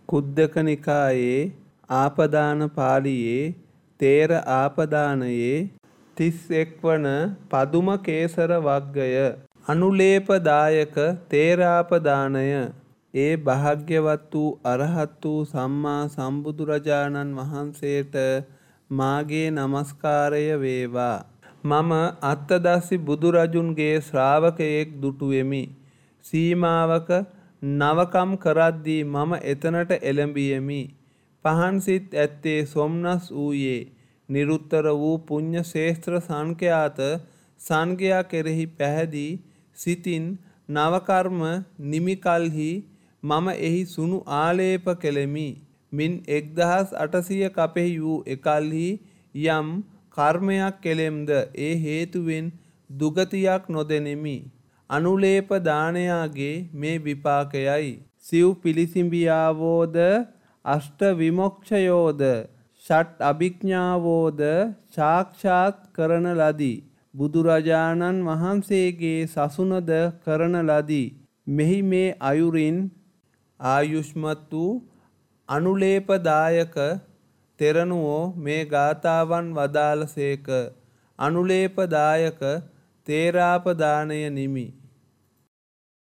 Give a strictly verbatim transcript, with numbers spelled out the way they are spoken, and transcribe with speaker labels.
Speaker 1: කුද්දක නිකායේ ආපදාන පාළියේ තේර ආපදානයේ තිස් එක් වන පදුම කේසර වග්ගය අනුලේපදායක තේරාපදානය ඒ භාග්‍යවත් වූ අරහත් වූ සම්මා සම්බුදුරජාණන් වහන්සේට මාගේ නමස්කාරය වේවා. මම අත්තදස්සි බුදුරජුන්ගේ ශ්‍රාවකයෙක් දුටුවෙමි. සීමාවක නවකම් කරද්දී මම එතනට එළඹියෙමි. පහන් සිත් ඇත්තේ සොම්නස් වූයේ නිරුත්තර වූ පුණ්‍ය ශේෂ්ත්‍ර සංඛ්‍යාත සංඝයා කෙරෙහි පැහැදී සිතින් නවකර්ම නිමි කල්හි මම එහි සුණු ආලේප කෙලෙමි. මින් එක්දහස් අටසිය කපෙහි වූ එකල්හි යම් කර්මයක් කෙලෙම්ද ඒ හේතුවෙන් දුගතියක් නොදෙනෙමි. අනුලේප දානයාගේ මේ විපාකයයි. සිව් පිළිසිඹියාවෝද අෂ්ට විමොක්ෂයෝද ෂට් අභිඥාවෝද සාක්ෂාත් කරන ලදී. බුදුරජාණන් වහන්සේගේ සසුනද කරන ලදී. මෙහි මේ අයුරින් ආයුෂ්මත් වූ අනුලේපදායක තෙරණුවෝ මේ ගාථාවන් වදාළසේක. අනුලේපදායක තේරාපදානය නිමි.